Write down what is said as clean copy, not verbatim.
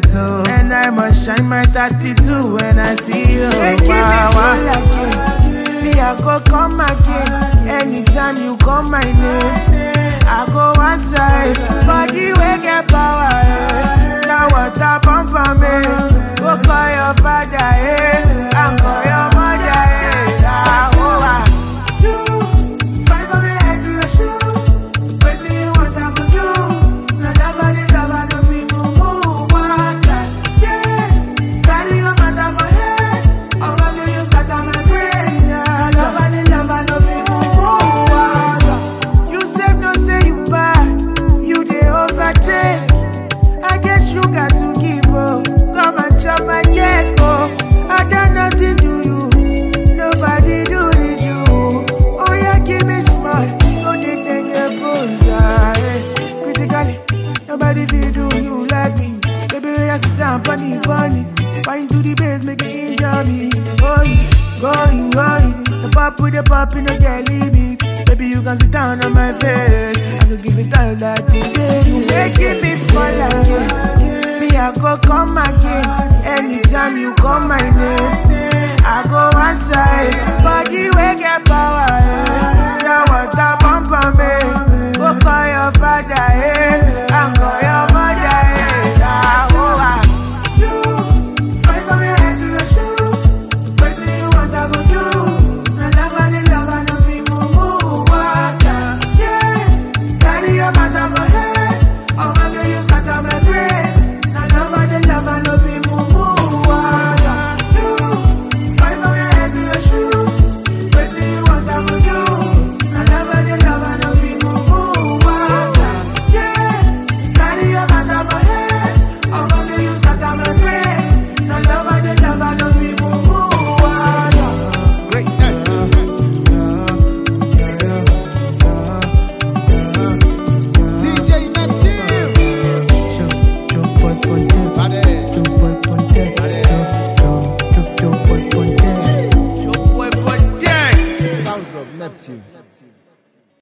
too. And I must shine my 32 when I see you. Hey, give me full again. Me, I go come again. Anytime you call my name, I go outside. Body will get power. Now what I pump on me. Go call your father, and call your mother, You fight for me head to your shoes. Wait till you want I could do. Now love, don't be move. Carry your mother for head. I'm gonna use that on my brain. Love, don't be move. You said no, say you bad. You dey overtake. I guess you got to give up. Come and chop my cake, I done nothing to you. Nobody do it you. Oh yeah, give me smart. No they think a pose. Critically, nobody feel do you like me. Baby, I sit down, bunny. Fine to the base, make it injure me. Going. The pop with the pop in the daily beat. Baby, you can sit down on my face. I could give it all that you get. You making me fall again. I go come again. Anytime you call my name, I go outside. Body will get power. Now what I pump on me. Go call your father, and call your mother, You fight for me head to your shoes. Wait till you want I go do. Now love, don't be move. Carry your mother for head. I'm gonna use that on my brain. Love, no be move. You fight for me head to your shoes. Wait till you want I go do. Now love, no be move. Carry your mother for head. I'm gonna use that on my brain. Now love, no be move. Greatness. DJ Neptune. Sounds of Neptune.